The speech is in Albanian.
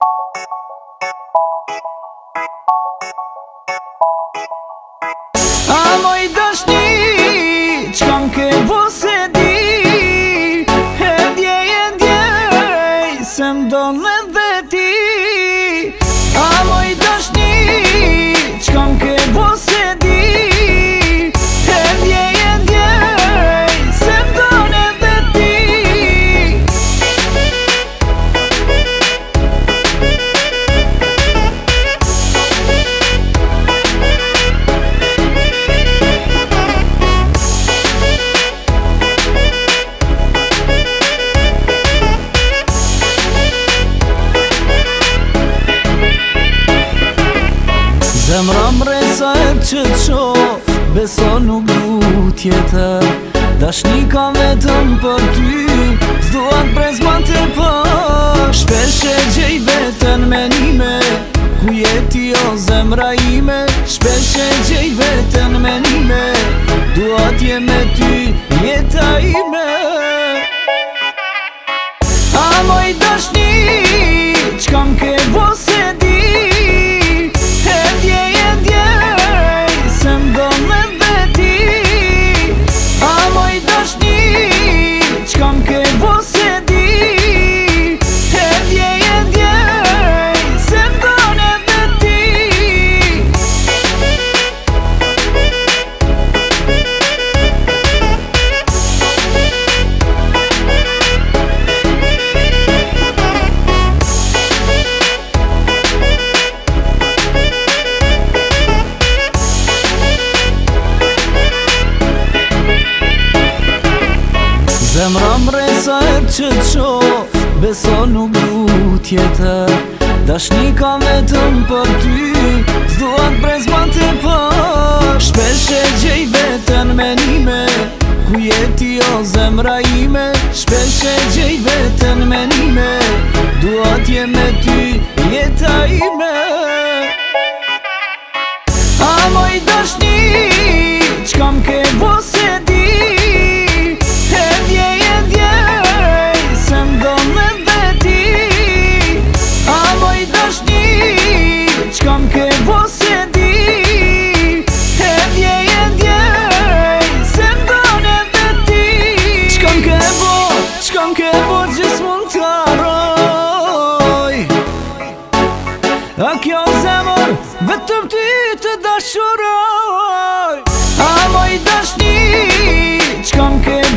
A moj dashni, qkam ke bo se di, e djej, se m'don edhe ti. A moj dashni, qkam ke bo se di, e djej, se m'don edhe ti. Zemra mresa e që qo, beso nuk du tjetër. Dashni ka vetëm për ty, s'duat prezman të për. Shpesh e gjej vetën menime, ku jeti o zemra ime. Shpesh e gjej vetën menime, duat je me ty jeta ime. A moj dashni, qkam ke bo se di, zemra mresa e që qo, beso nuk du tjetër. Dashni ka vetëm për ty, s'duat prezman të për. Shpesh e gjej vetën menime, ku jeti o zemra ime. Shpesh e gjej vetën menime, duat je me ty jeta ime. A moj dashni, qkam ke bo se di, qkam ke bo se di, e djej, se m'don edhe ti. Qkam ke bo gjith mund t'aroj, a kjo zemër vetëm ty të dashuroj. A moj dashni, qkam ke